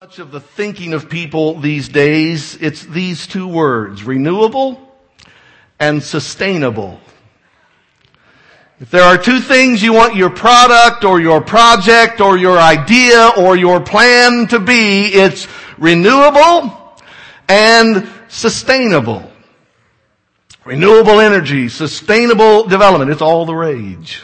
Much of the thinking of people these days, it's these two words, renewable and sustainable. If there are two things you want your product or your project or your idea or your plan to be, it's renewable and sustainable. Renewable energy, sustainable development, it's all the rage.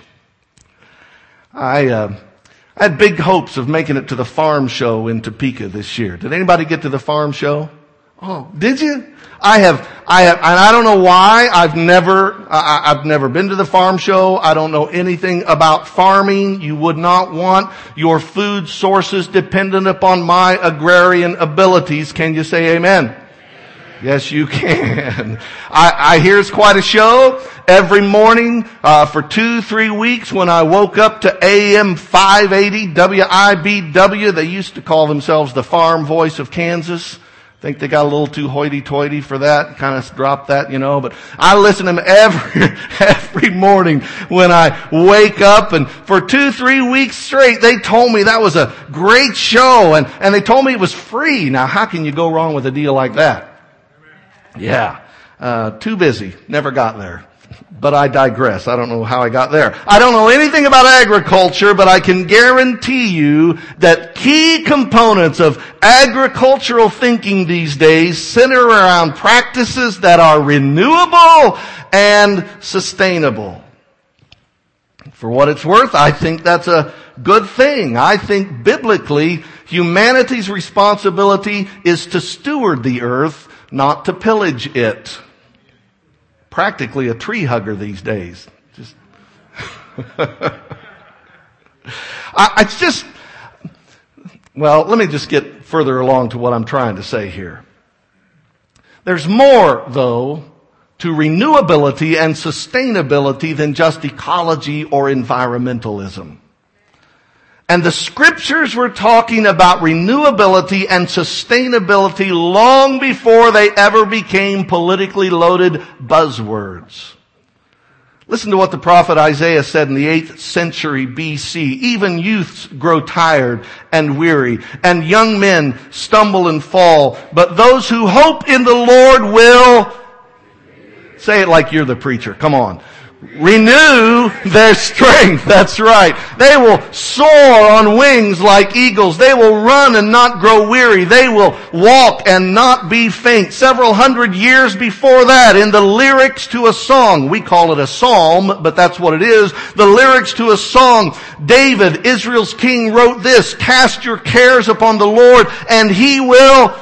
I had big hopes of making it to the farm show in Topeka this year. Did anybody get to the farm show? Oh, did you? I have, and I don't know why. I've never been to the farm show. I don't know anything about farming. You would not want your food sources dependent upon my agrarian abilities. Can you say amen? Yes, you can. I hear it's quite a show. Every morning, for 2-3 weeks when I woke up to AM 580 WIBW, they used to call themselves the Farm Voice of Kansas. I think they got a little too hoity-toity for that, kind of dropped that, but I listen to them every morning when I wake up, and for 2-3 weeks straight, they told me that was a great show, and they told me it was free. Now, how can you go wrong with a deal like that? Yeah, too busy, never got there. But I digress. I don't know how I got there. I don't know anything about agriculture, but I can guarantee you that key components of agricultural thinking these days center around practices that are renewable and sustainable. For what it's worth, I think that's a good thing. I think biblically, humanity's responsibility is to steward the earth, not to pillage it. Practically a tree hugger these days. Let me just get further along to what I'm trying to say here. There's more, though, to renewability and sustainability than just ecology or environmentalism. And the scriptures were talking about renewability and sustainability long before they ever became politically loaded buzzwords. Listen to what the prophet Isaiah said in the 8th century BC. Even youths grow tired and weary, and young men stumble and fall. But those who hope in the Lord will, say it like you're the preacher, come on. Renew their strength. That's right. They will soar on wings like eagles. They will run and not grow weary. They will walk and not be faint. Several hundred years before that, in the lyrics to a song, we call it a psalm, but that's what it is. The lyrics to a song, David, Israel's king, wrote this: "Cast your cares upon the Lord, and He will..."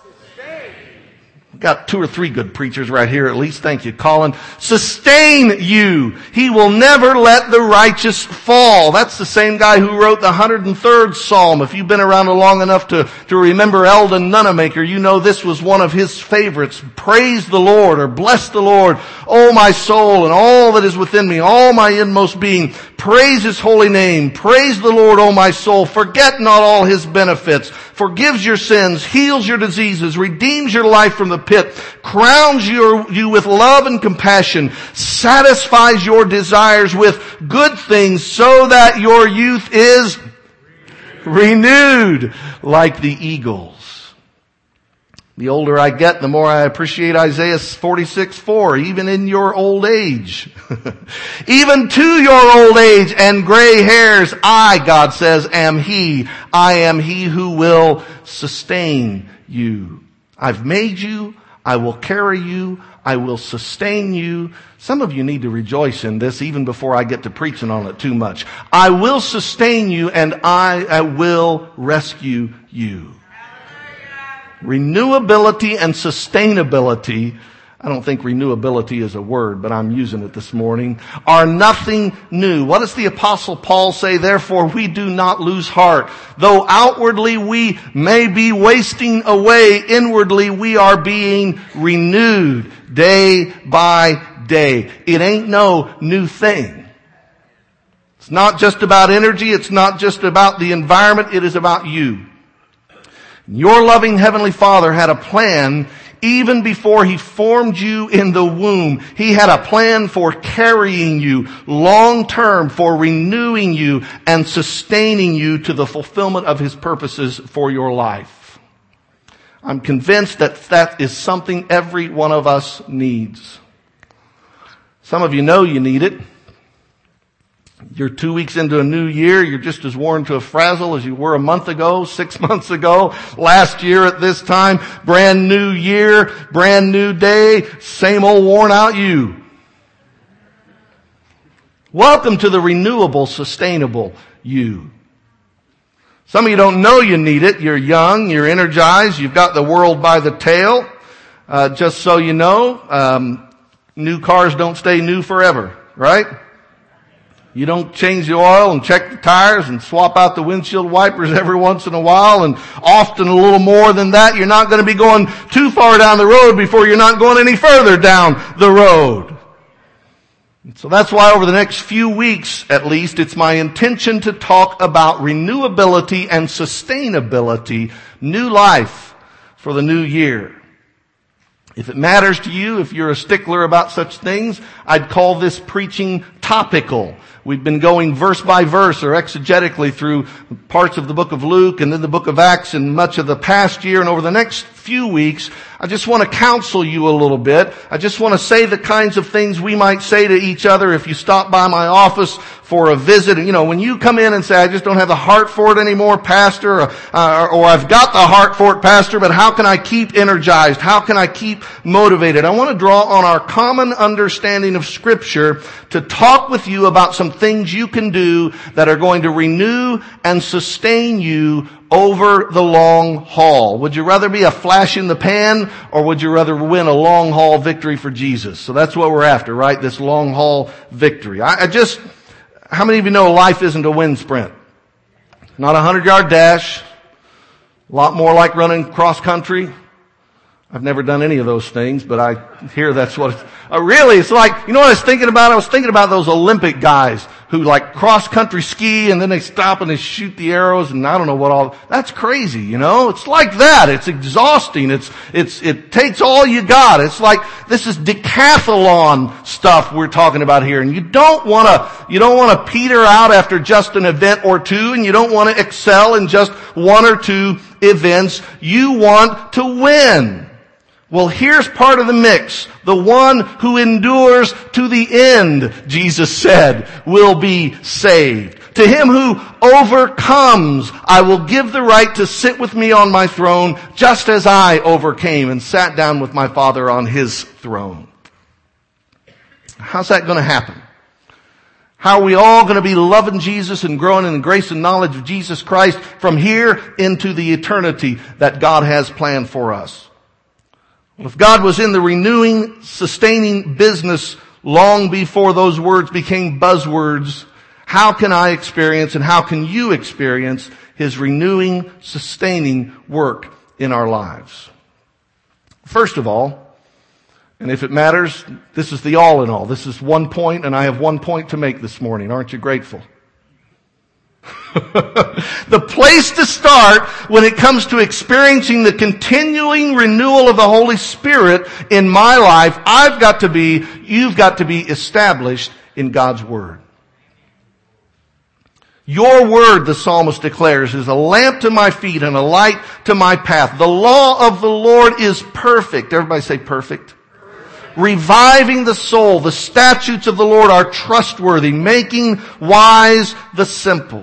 Got 2 or 3 good preachers right here at least. Thank you, Colin. Sustain you. He will never let the righteous fall. That's the same guy who wrote the 103rd Psalm. If you've been around long enough to remember Eldon Nunemaker, you know this was one of his favorites. Praise the Lord, or bless the Lord, O my soul, and all that is within me, all my inmost being. Praise His holy name. Praise the Lord, O my soul. Forget not all His benefits. Forgives your sins, heals your diseases, redeems your life from the pit, crowns you with love and compassion, satisfies your desires with good things so that your youth is renewed like the eagles. The older I get, the more I appreciate Isaiah 46:4. Even in your old age, even to your old age and gray hairs, I, God says, am He. I am He who will sustain you. I've made you. I will carry you. I will sustain you. Some of you need to rejoice in this even before I get to preaching on it too much. I will sustain you, and I will rescue you. Renewability and sustainability, I don't think renewability is a word, but I'm using it this morning, are nothing new. What does the Apostle Paul say? Therefore we do not lose heart. Though outwardly we may be wasting away, inwardly we are being renewed day by day. It ain't no new thing. It's not just about energy. It's not just about the environment. It is about you. Your loving Heavenly Father had a plan even before He formed you in the womb. He had a plan for carrying you long term, for renewing you and sustaining you to the fulfillment of His purposes for your life. I'm convinced that that is something every one of us needs. Some of you know you need it. You're 2 weeks into a new year. You're just as worn to a frazzle as you were a month ago, 6 months ago, last year at this time. Brand new year, brand new day, same old worn out you. Welcome to the renewable, sustainable you. Some of you don't know you need it. You're young, you're energized, you've got the world by the tail. Just so you know, new cars don't stay new forever, right? You don't change the oil and check the tires and swap out the windshield wipers every once in a while, and often a little more than that. You're not going to be going too far down the road before you're not going any further down the road. So that's why over the next few weeks, at least, it's my intention to talk about renewability and sustainability, new life for the new year. If it matters to you, if you're a stickler about such things, I'd call this preaching topical. We've been going verse by verse or exegetically through parts of the book of Luke and then the book of Acts and much of the past year. And over the next few weeks, I just want to counsel you a little bit. I just want to say the kinds of things we might say to each other if you stop by my office for a visit. You know, when you come in and say, I just don't have the heart for it anymore, Pastor, or I've got the heart for it, Pastor, but how can I keep energized? How can I keep motivated? I want to draw on our common understanding of Scripture to talk with you about some things you can do that are going to renew and sustain you over the long haul. Would you rather be a flash in the pan, or would you rather win a long haul victory for Jesus? So that's what we're after, right? This long haul victory. How many of you know life isn't a wind sprint? Not a 100-yard dash. A lot more like running cross country. I've never done any of those things, but I hear that's what it's, really, it's like, you know what I was thinking about? I was thinking about those Olympic guys who like cross-country ski and then they stop and they shoot the arrows and I don't know what all, that's crazy, you know? It's like that. It's exhausting. It takes all you got. It's like, this is decathlon stuff we're talking about here. And you don't wanna peter out after just an event or two, and you don't wanna excel in just one or two events. You want to win. Well, here's part of the mix. The one who endures to the end, Jesus said, will be saved. To him who overcomes, I will give the right to sit with me on my throne, just as I overcame and sat down with my Father on his throne. How's that going to happen? How are we all going to be loving Jesus and growing in the grace and knowledge of Jesus Christ from here into the eternity that God has planned for us? Well, if God was in the renewing, sustaining business long before those words became buzzwords, how can I experience and how can you experience his renewing, sustaining work in our lives? First of all, and if it matters, this is the all in all. This is one point, and I have one point to make this morning. Aren't you grateful? The place to start when it comes to experiencing the continuing renewal of the Holy Spirit in my life, you've got to be established in God's Word. Your Word, the psalmist declares, is a lamp to my feet and a light to my path. The law of the Lord is perfect. Everybody say perfect. Reviving the soul. The statutes of the Lord are trustworthy, making wise the simple.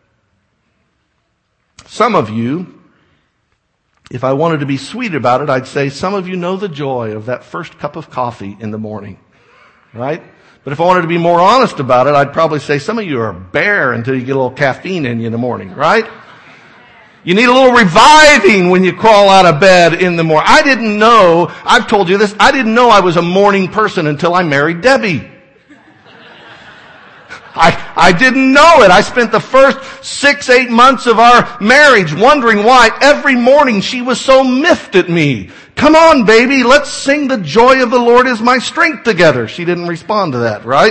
Some of you, if I wanted to be sweet about it, I'd say some of you know the joy of that first cup of coffee in the morning, right? But if I wanted to be more honest about it, I'd probably say some of you are bare until you get a little caffeine in you in the morning, right? You need a little reviving when you crawl out of bed in the morning. I've told you this, I didn't know I was a morning person until I married Debbie. I didn't know it. I spent the first 6-8 months of our marriage wondering why every morning she was so miffed at me. Come on, baby, let's sing the joy of the Lord is my strength together. She didn't respond to that, right?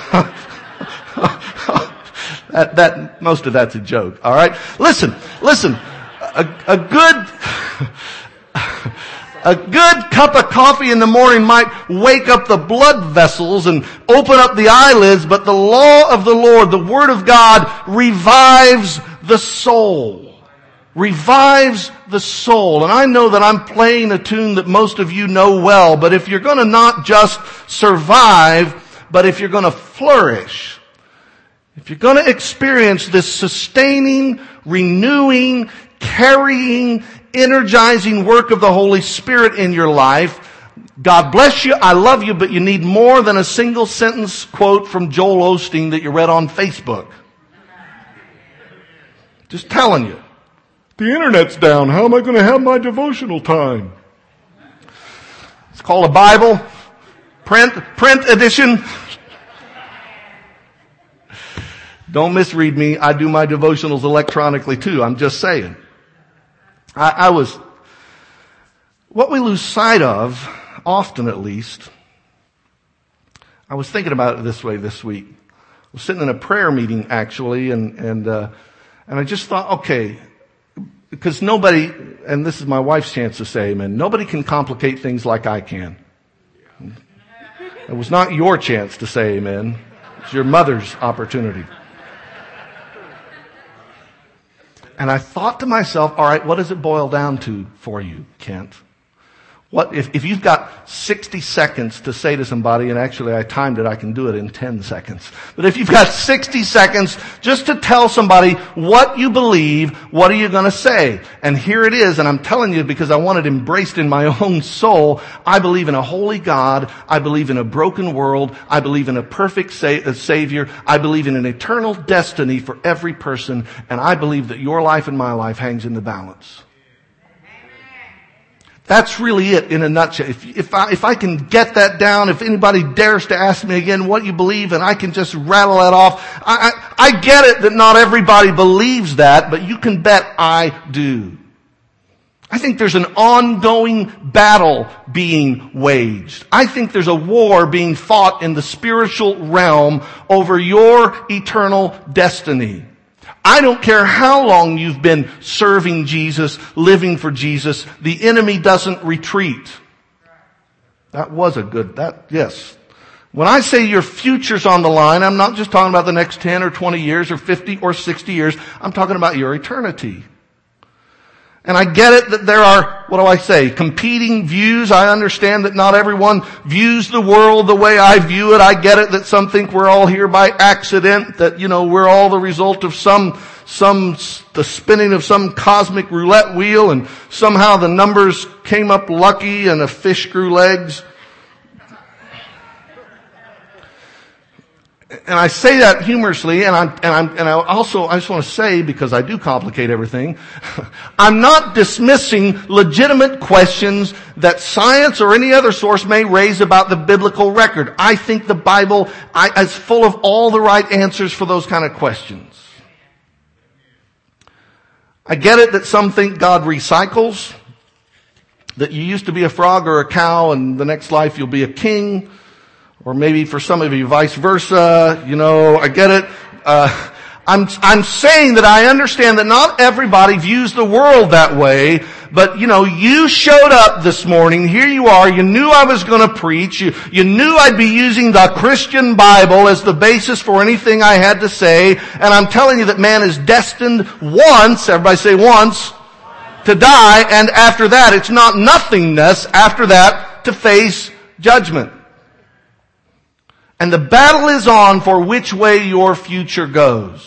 Most of that's a joke, all right? Listen. A good cup of coffee in the morning might wake up the blood vessels and open up the eyelids, but the law of the Lord, the Word of God, revives the soul. revives the soul. And I know that I'm playing a tune that most of you know well, but if you're going to not just survive, but if you're going to flourish, if you're going to experience this sustaining, renewing, carrying, energizing work of the Holy Spirit in your life, God bless you, I love you, but you need more than a single sentence quote from Joel Osteen that you read on Facebook. Just telling you. The internet's down. How am I going to have my devotional time? It's called a Bible. Print edition. Don't misread me. I do my devotionals electronically too. I'm just saying. What we lose sight of, often at least, I was thinking about it this way this week. I was sitting in a prayer meeting actually, and I just thought, okay, because nobody, and this is my wife's chance to say amen, nobody can complicate things like I can. It was not your chance to say amen. It's your mother's opportunity. And I thought to myself, all right, what does it boil down to for you, Kent? What if you've got 60 seconds to say to somebody, and actually I timed it, I can do it in 10 seconds. But if you've got 60 seconds just to tell somebody what you believe, what are you going to say? And here it is, and I'm telling you because I want it embraced in my own soul. I believe in a holy God. I believe in a broken world. I believe in a perfect Savior. I believe in an eternal destiny for every person. And I believe that your life and my life hangs in the balance. That's really it in a nutshell. If I can get that down, if anybody dares to ask me again what you believe and I can just rattle that off, I get it that not everybody believes that, but you can bet I do. I think there's an ongoing battle being waged. I think there's a war being fought in the spiritual realm over your eternal destiny. I don't care how long you've been serving Jesus, living for Jesus, the enemy doesn't retreat. Yes. When I say your future's on the line, I'm not just talking about the next 10 or 20 years or 50 or 60 years. I'm talking about your eternity. And I get it that there are, competing views. I understand that not everyone views the world the way I view it. I get it that some think we're all here by accident, that, we're all the result of the spinning of some cosmic roulette wheel, and somehow the numbers came up lucky and a fish grew legs. And I say that humorously, and I just want to say, because I do complicate everything, I'm not dismissing legitimate questions that science or any other source may raise about the biblical record. I think the Bible is full of all the right answers for those kind of questions. I get it that some think God recycles, that you used to be a frog or a cow and the next life you'll be a king. Or maybe for some of you, vice versa. I get it. I'm saying that I understand that not everybody views the world that way. But, you showed up this morning. Here you are. You knew I was going to preach. You knew I'd be using the Christian Bible as the basis for anything I had to say. And I'm telling you that man is destined once, everybody say once, to die. And after that, it's not nothingness. After that, to face judgment. And the battle is on for which way your future goes.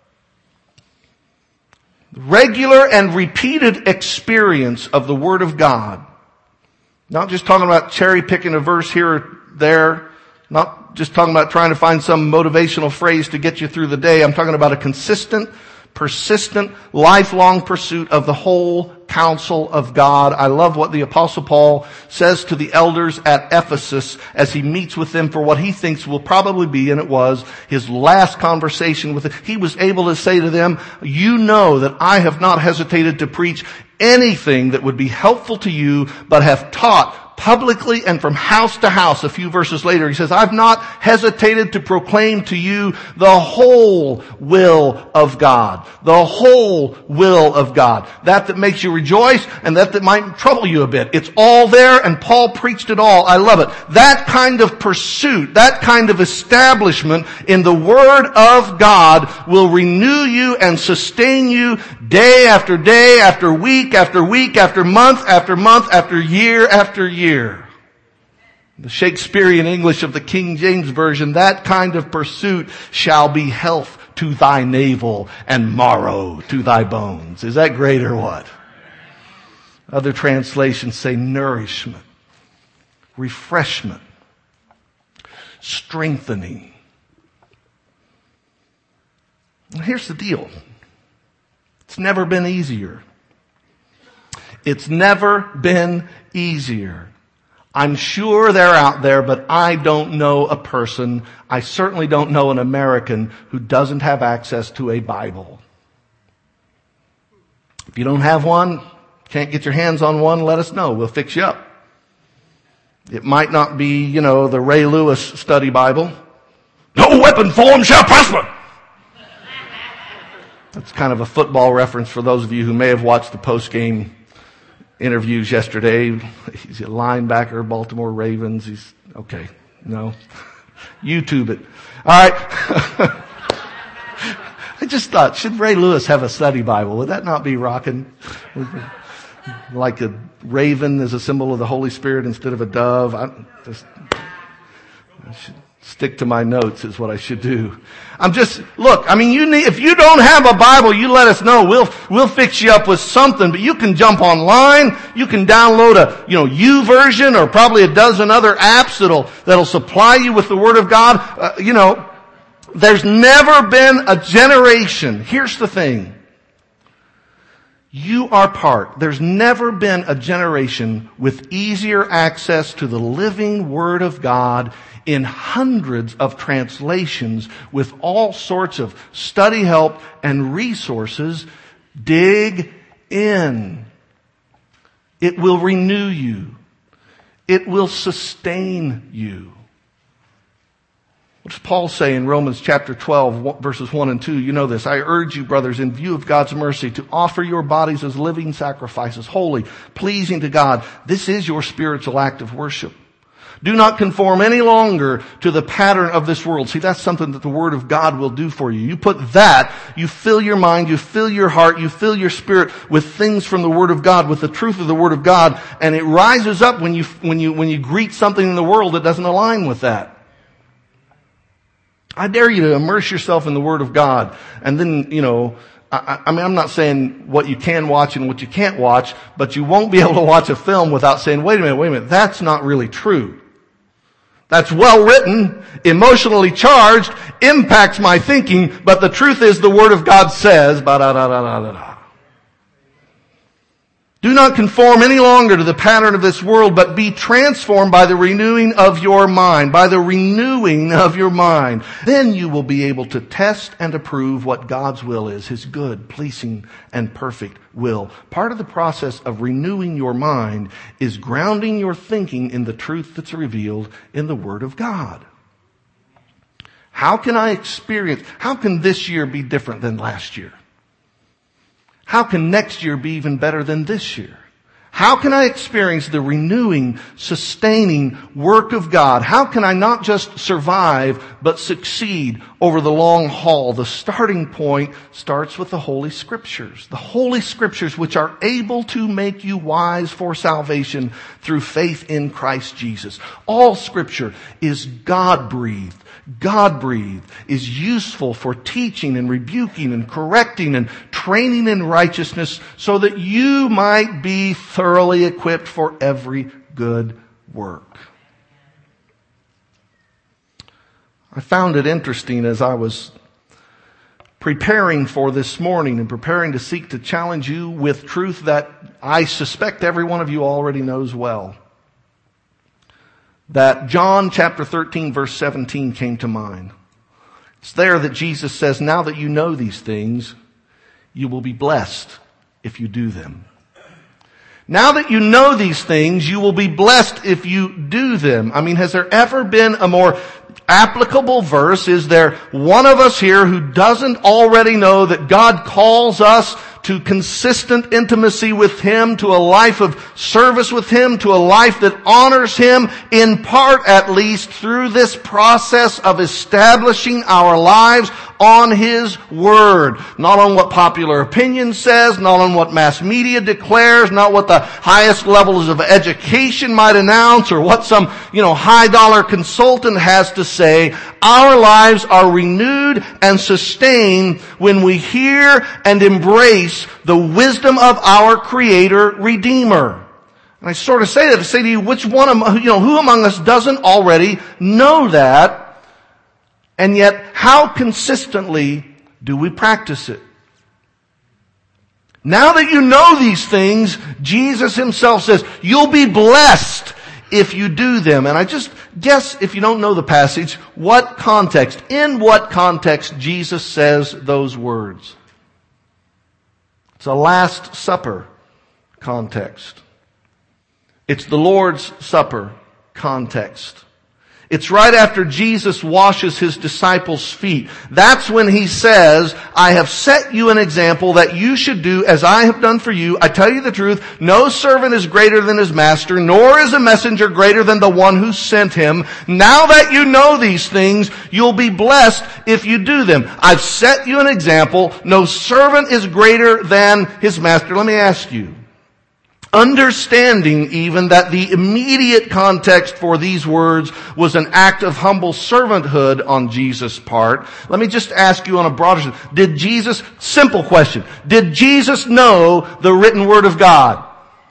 Regular and repeated experience of the Word of God. Not just talking about cherry picking a verse here or there. Not just talking about trying to find some motivational phrase to get you through the day. I'm talking about a consistent, persistent, lifelong pursuit of the whole counsel of God. I love what the Apostle Paul says to the elders at Ephesus as he meets with them for what he thinks will probably be, and it was, his last conversation with them. He was able to say to them, you know that I have not hesitated to preach anything that would be helpful to you, but have taught publicly and from house to house. A few verses later, he says, I've not hesitated to proclaim to you the whole will of God. The whole will of God. That makes you rejoice and that might trouble you a bit. It's all there, and Paul preached it all. I love it. That kind of pursuit, that kind of establishment in the Word of God will renew you and sustain you day after day, after week, after week, after month, after year after year. The Shakespearean English of the King James Version, that kind of pursuit shall be health to thy navel and marrow to thy bones. Is that great or what? Other translations say nourishment, refreshment, strengthening. And here's the deal. It's never been easier. It's never been easier. I'm sure they're out there, but I don't know a person, I certainly don't know an American who doesn't have access to a Bible. If you don't have one, can't get your hands on one, let us know. We'll fix you up. It might not be, the Ray Lewis study Bible. No weapon formed shall prosper. That's kind of a football reference for those of you who may have watched the post-game interviews yesterday. He's a linebacker, Baltimore Ravens. No. YouTube it. All right. I just thought, should Ray Lewis have a study Bible? Would that not be rocking? Like a raven is a symbol of the Holy Spirit instead of a dove. I should stick to my notes is what I should do. If you don't have a Bible, you let us know. We'll fix you up with something, but you can jump online. You can download a, YouVersion or probably a dozen other apps that'll supply you with the Word of God. There's never been a generation. Here's the thing. There's never been a generation with easier access to the living Word of God in hundreds of translations with all sorts of study help and resources. Dig in. It will renew you. It will sustain you. What does Paul say in Romans chapter 12, verses 1 and 2? You know this. I urge you, brothers, in view of God's mercy, to offer your bodies as living sacrifices, holy, pleasing to God. This is your spiritual act of worship. Do not conform any longer to the pattern of this world. See, that's something that the Word of God will do for you. You put that, you fill your mind, you fill your heart, you fill your spirit with things from the Word of God, with the truth of the Word of God, and it rises up when you greet something in the world that doesn't align with that. I dare you to immerse yourself in the Word of God. And then, I'm not saying what you can watch and what you can't watch, but you won't be able to watch a film without saying, wait a minute, that's not really true. That's well written, emotionally charged, impacts my thinking, but the truth is the Word of God says, Do not conform any longer to the pattern of this world, but be transformed by the renewing of your mind. By the renewing of your mind. Then you will be able to test and approve what God's will is, His good, pleasing, and perfect will. Part of the process of renewing your mind is grounding your thinking in the truth that's revealed in the Word of God. How can this year be different than last year? How can next year be even better than this year? How can I experience the renewing, sustaining work of God? How can I not just survive, but succeed over the long haul? The starting point starts with the Holy Scriptures. The Holy Scriptures which are able to make you wise for salvation through faith in Christ Jesus. All Scripture is God-breathed. God-breathed, is useful for teaching and rebuking and correcting and training in righteousness so that you might be thoroughly equipped for every good work. I found it interesting as I was preparing for this morning and preparing to seek to challenge you with truth that I suspect every one of you already knows well. That John chapter 13 verse 17 came to mind. It's there that Jesus says, now that you know these things, you will be blessed if you do them. Now that you know these things, you will be blessed if you do them. I mean, has there ever been a more applicable verse? Is there one of us here who doesn't already know that God calls us to consistent intimacy with Him, to a life of service with Him, to a life that honors Him, in part at least, through this process of establishing our lives on His Word? Not on what popular opinion says, not on what mass media declares, not what the highest levels of education might announce, or what some, high dollar consultant has to say. Our lives are renewed and sustained when we hear and embrace the wisdom of our Creator, Redeemer. And I sort of say that to say to you, who among us doesn't already know that? And yet, how consistently do we practice it? Now that you know these things, Jesus Himself says, you'll be blessed if you do them. And I just guess, if you don't know the passage, in what context Jesus says those words. It's a Last Supper context. It's the Lord's Supper context. It's right after Jesus washes His disciples' feet. That's when He says, I have set you an example that you should do as I have done for you. I tell you the truth, no servant is greater than his master, nor is a messenger greater than the one who sent him. Now that you know these things, you'll be blessed if you do them. I've set you an example. No servant is greater than his master. Let me ask you, understanding even that the immediate context for these words was an act of humble servanthood on Jesus' part, let me just ask you on a broader sense, simple question, did Jesus know the written Word of God?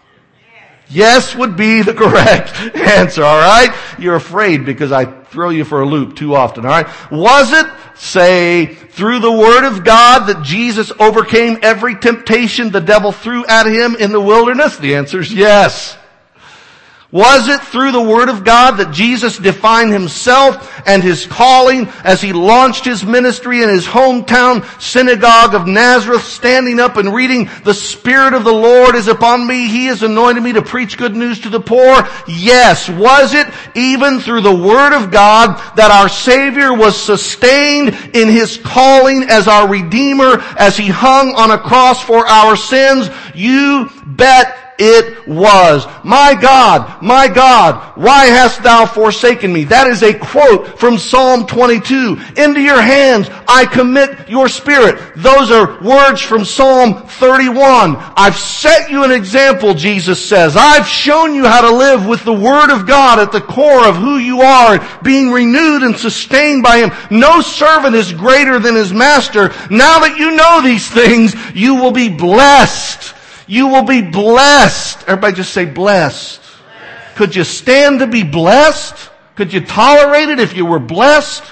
Yes would be the correct answer, alright? You're afraid because I throw you for a loop too often, alright? Was it, say, through the Word of God that Jesus overcame every temptation the devil threw at Him in the wilderness? The answer is yes. Was it through the Word of God that Jesus defined Himself and His calling as He launched His ministry in His hometown synagogue of Nazareth, standing up and reading, the Spirit of the Lord is upon me, He has anointed me to preach good news to the poor? Yes. Was it even through the Word of God that our Savior was sustained in His calling as our Redeemer as He hung on a cross for our sins? You bet it was. My God, why hast thou forsaken me? That is a quote from Psalm 22. Into your hands I commit your spirit. Those are words from Psalm 31. I've set you an example, Jesus says. I've shown you how to live with the Word of God at the core of who you are, being renewed and sustained by Him. No servant is greater than his master. Now that you know these things, you will be blessed. You will be blessed. Everybody just say blessed. Could you stand to be blessed? Could you tolerate it if you were blessed?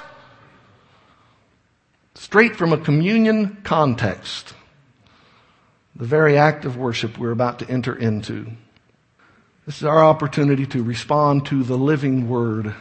Straight from a communion context. The very act of worship we're about to enter into. This is our opportunity to respond to the living Word.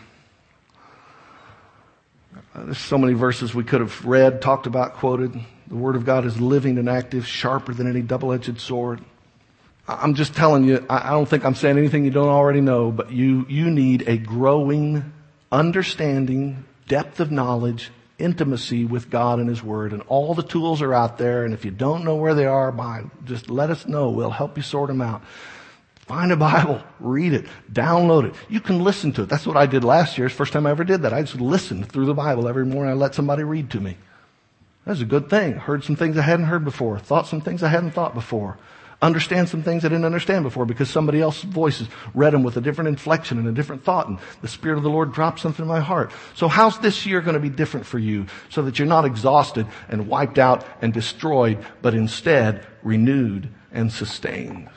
There's so many verses we could have read, talked about, quoted. The Word of God is living and active, sharper than any double-edged sword. I'm just telling you, I don't think I'm saying anything you don't already know, but you need a growing understanding, depth of knowledge, intimacy with God and His Word. And all the tools are out there, and if you don't know where they are, just let us know. We'll help you sort them out. Find a Bible, read it, download it. You can listen to it. That's what I did last year. It's the first time I ever did that. I just listened through the Bible every morning. I let somebody read to me. That's a good thing. Heard some things I hadn't heard before. Thought some things I hadn't thought before. Understand some things I didn't understand before because somebody else's voices read them with a different inflection and a different thought, and the Spirit of the Lord dropped something in my heart. So how's this year going to be different for you so that you're not exhausted and wiped out and destroyed, but instead renewed and sustained?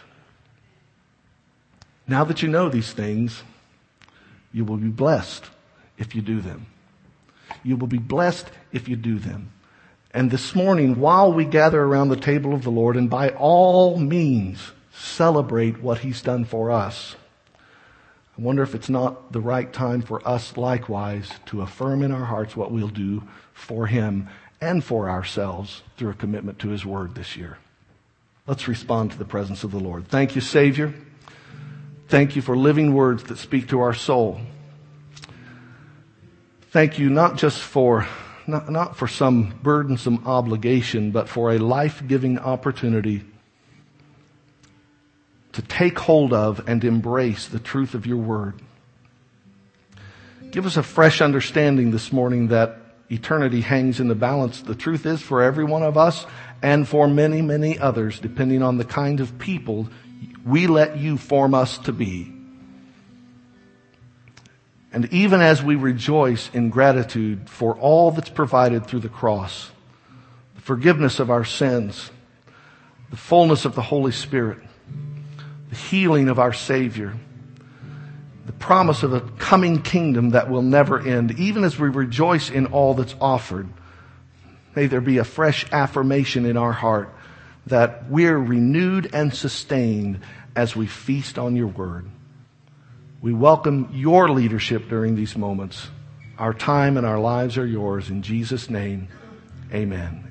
Now that you know these things, you will be blessed if you do them. You will be blessed if you do them. And this morning, while we gather around the table of the Lord, and by all means celebrate what He's done for us, I wonder if it's not the right time for us likewise to affirm in our hearts what we'll do for Him and for ourselves through a commitment to His Word this year. Let's respond to the presence of the Lord. Thank you, Savior. Thank you for living words that speak to our soul. Thank you not just for not for some burdensome obligation, but for a life-giving opportunity to take hold of and embrace the truth of your word. Give us a fresh understanding this morning that eternity hangs in the balance. The truth is, for every one of us and for many, many others, depending on the kind of people we let you form us to be. And even as we rejoice in gratitude for all that's provided through the cross, the forgiveness of our sins, the fullness of the Holy Spirit, the healing of our Savior, the promise of a coming kingdom that will never end, even as we rejoice in all that's offered, may there be a fresh affirmation in our heart that we're renewed and sustained as we feast on your word. We welcome your leadership during these moments. Our time and our lives are yours. In Jesus' name, amen.